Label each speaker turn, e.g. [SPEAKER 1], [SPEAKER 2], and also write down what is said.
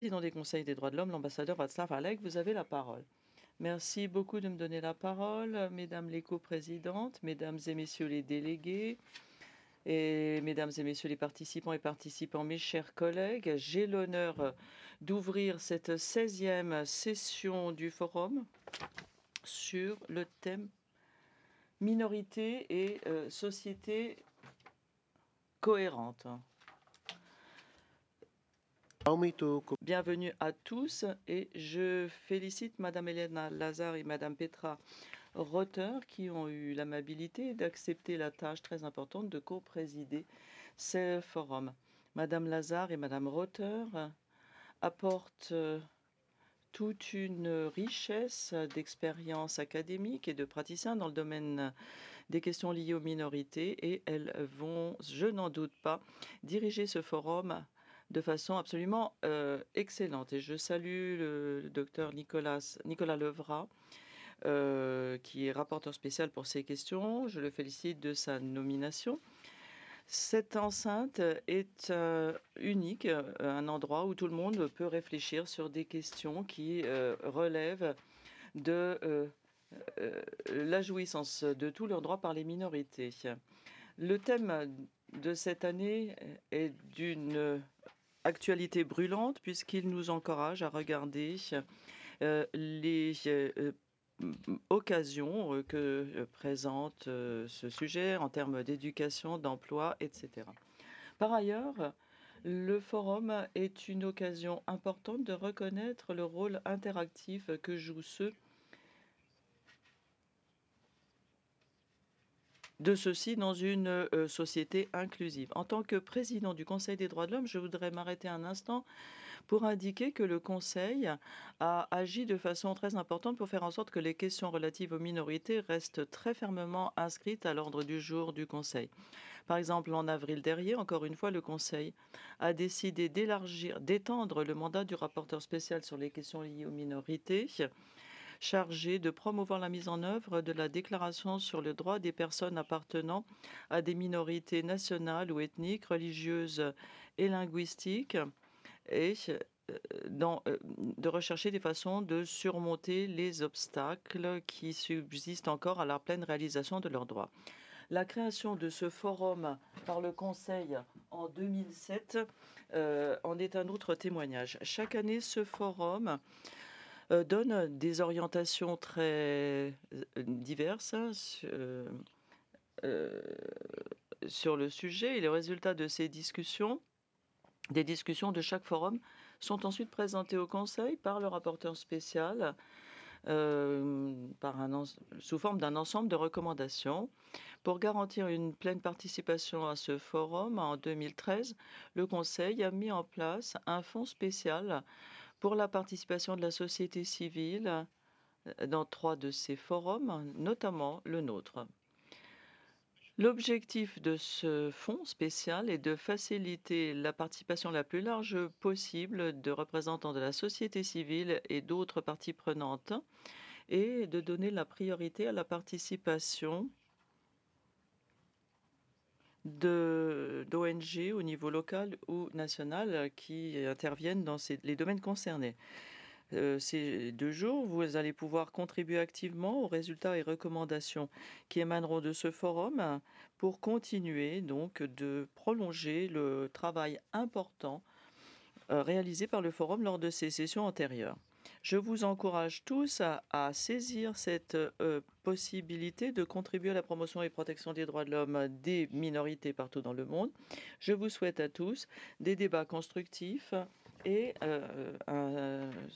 [SPEAKER 1] Président des Conseils des droits de l'homme, l'ambassadeur Václav Havlek, vous avez la parole. Merci beaucoup de me donner la parole, mesdames les coprésidentes, mesdames et messieurs les délégués, et mesdames et messieurs les participants et participants, mes chers collègues. J'ai l'honneur d'ouvrir cette 16e session du forum sur le thème minorité et société cohérente. Bienvenue à tous et je félicite Madame Elena Lazare et Madame Petra Rother qui ont eu l'amabilité d'accepter la tâche très importante de co-présider ce forum. Madame Lazare et Madame Rother apportent toute une richesse d'expérience académique et de praticiens dans le domaine des questions liées aux minorités et elles vont, je n'en doute pas, diriger ce forum de façon absolument excellente. Et je salue le docteur Nicolas Levrat, qui est rapporteur spécial pour ces questions. Je le félicite de sa nomination. Cette enceinte est unique, un endroit où tout le monde peut réfléchir sur des questions qui relèvent de la jouissance de tous leurs droits par les minorités. Le thème de cette année est d'une actualité brûlante puisqu'il nous encourage à regarder les occasions que présente ce sujet en termes d'éducation, d'emploi, etc. Par ailleurs, le forum est une occasion importante de reconnaître le rôle interactif que jouent ceux dans une société inclusive. En tant que président du Conseil des droits de l'homme, je voudrais m'arrêter un instant pour indiquer que le Conseil a agi de façon très importante pour faire en sorte que les questions relatives aux minorités restent très fermement inscrites à l'ordre du jour du Conseil. Par exemple, en avril dernier, encore une fois, le Conseil a décidé d'étendre le mandat du rapporteur spécial sur les questions liées aux minorités, chargé de promouvoir la mise en œuvre de la Déclaration sur le droit des personnes appartenant à des minorités nationales ou ethniques, religieuses et linguistiques, et de rechercher des façons de surmonter les obstacles qui subsistent encore à la pleine réalisation de leurs droits. La création de ce forum par le Conseil en 2007 en est un autre témoignage. Chaque année, ce forum donne des orientations très diverses sur le sujet et les résultats de ces discussions, des discussions de chaque forum, sont ensuite présentés au Conseil par le rapporteur spécial sous forme d'un ensemble de recommandations. Pour garantir une pleine participation à ce forum, en 2013, le Conseil a mis en place un fonds spécial pour la participation de la société civile dans 3 de ces forums, notamment le nôtre. L'objectif de ce fonds spécial est de faciliter la participation la plus large possible de représentants de la société civile et d'autres parties prenantes et de donner la priorité à la participation d'ONG au niveau local ou national qui interviennent dans les domaines concernés. Ces 2 jours, vous allez pouvoir contribuer activement aux résultats et recommandations qui émaneront de ce forum pour continuer donc de prolonger le travail important réalisé par le forum lors de ces sessions antérieures. Je vous encourage tous à saisir cette possibilité de contribuer à la promotion et protection des droits de l'homme des minorités partout dans le monde. Je vous souhaite à tous des débats constructifs et un